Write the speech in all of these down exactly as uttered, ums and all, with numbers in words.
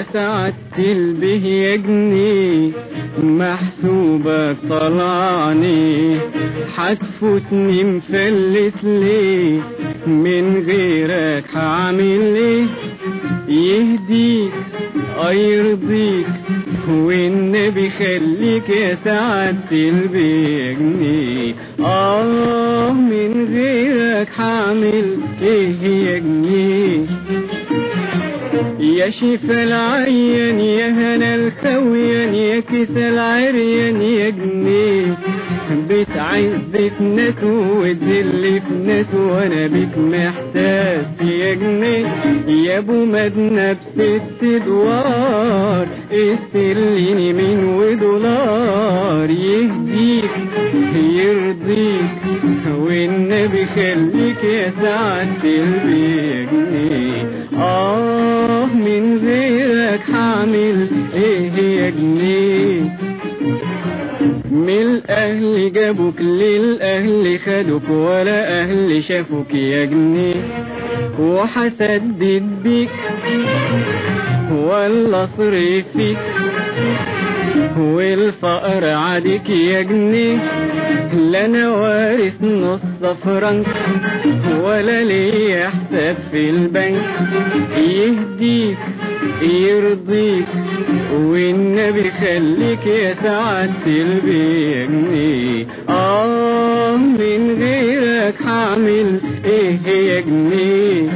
سعدت البه يا جنيه محسوبك طلعني حتفوتني مفلس ليه من غيرك هعمل ايه يهديك يرضيك والنبي خليك يا سعدت البه جنيه اه من غيرك هعمل ايه يا جنيه يا شفا العيان يا هنا الخويان يا كيس العريان يا جنيه بتعز في ناس وتذل في ناس وانا بك محتاس يا جنيه يا ابو مدنى بست دوار استرليني من ودولار يهديك يرضيك والنبي خليك يا سعدت البه جنيه اه من غيرك هعمل ايه يا جنيه من الاهل جابوك للاهل خدوك ولا اهل شافوك يا جنيه وحسدد بيك ولا صرف فيك والفقر عادك يا جنيه لا انا وارث نص فرنك ولا ليا حساب في البنك يهديك يرضيك والنبي خليك يا سعدت البه جنيه اه من غيرك هعمل ايه يا جنيه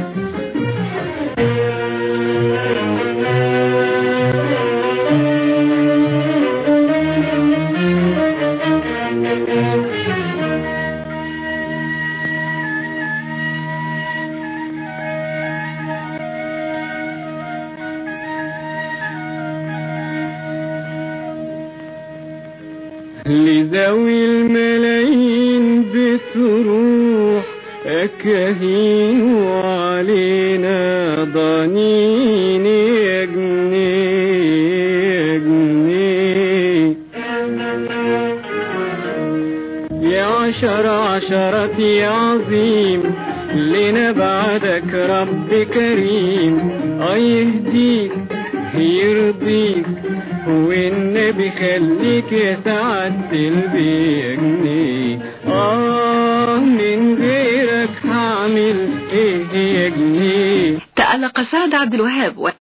لذوي الملايين بتروح أكاهين وعلينا ضنين يا جنيه يا جنيه يا عشر عشرات يا عظيم لنا بعدك رب كريم يهديك يرضيك والنبي خليك يا سعدت البه جنيه اه من غيرك هعمل ايه يا جنيه. تألق سعد عبد الوهاب